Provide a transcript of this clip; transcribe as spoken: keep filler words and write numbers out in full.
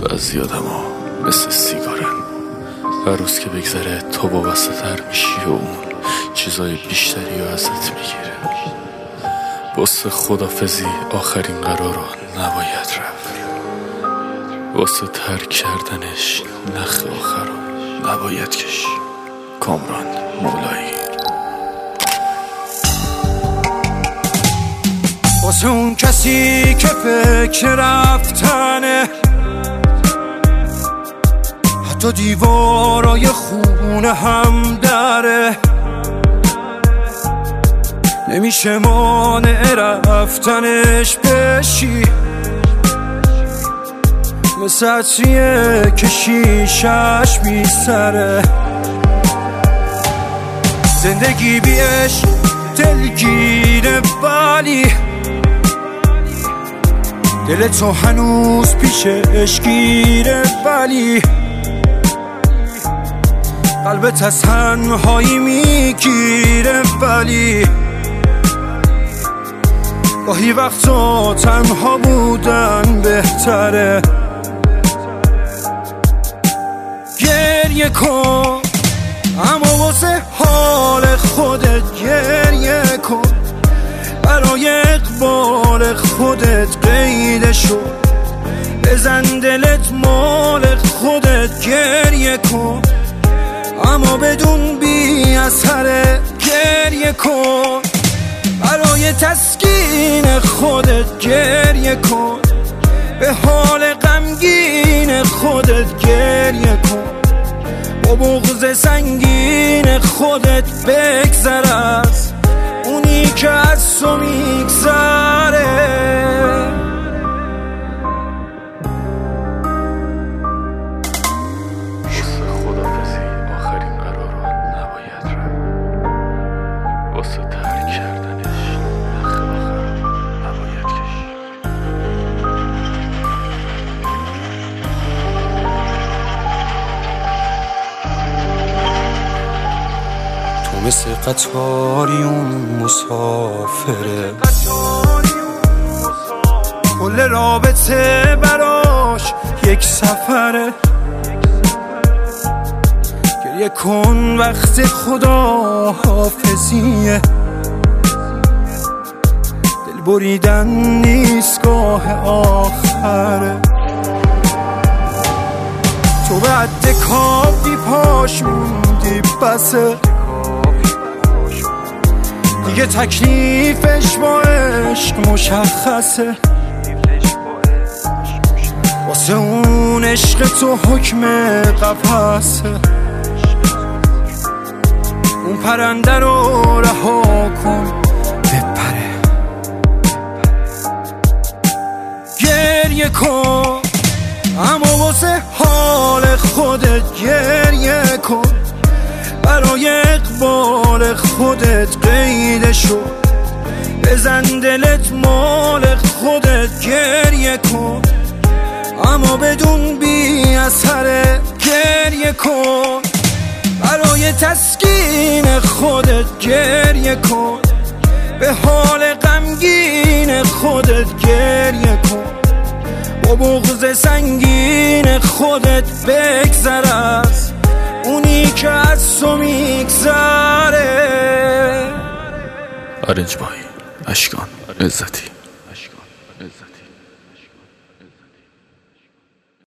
بعضی آدما مثل سیگارن، هر روز که بگذره تو وابسته تر میشی و اون چیزای بیشتری رو ازت میگیره. واسه خدافزی آخرین قرار رو نباید رفت، واسه ترک کردنش نخ آخر رو نباید کشی. کامران مولایی. واسه اون کسی که فکر رفتنه، حتی دیوارای خونه هم داره، نمیشه مانع رفتنش بشی، مثل عطریه که شیشش میسره. زندگی بیش دلگیره ولی دل تو هنوز پیشش گیره، ولی قلبت از تنهایی میگیره، ولی گاهی وقتا تنها بودن بهتره. گریه کن اما واسه حال خودت گریه کن، برای اقبال خودت قیده شو، بزن دلت مال خودت گریه کن، اما بدون بی اثره. گریه کن برای تسکین خودت گریه کن، به حال غمگین خودت گریه کن، با بغض سنگین خودت بگذر از اونی که از تو میگذره. واسه ترک کردنش نخ آخر نباید کشی. تو مثل قطاری اون مسافره، کل رابطه براش یک سفره. گریه کن وقت خدا حافظیه، دل بریدن نیست گاه آخره. تو به عد کافی پاش موندی بسه، دیگه تکلیفش با عشق مشخصه. واسه اون عشق تو حکم قفسه، اون پرنده رو رها کن بپره. گریه کن اما واسه حال خودت گریه کن، برای اقبال خودت قیده شو، بزن دلت مال خودت گریه کن، اما بدون بی اثره. گریه کن برای تسکین خودت گریه کن، به حال غمگین خودت گریه کن، با بغض سنگین خودت بگذر از اونی که از تو میگذره. آرنج بای اشکان عزتی.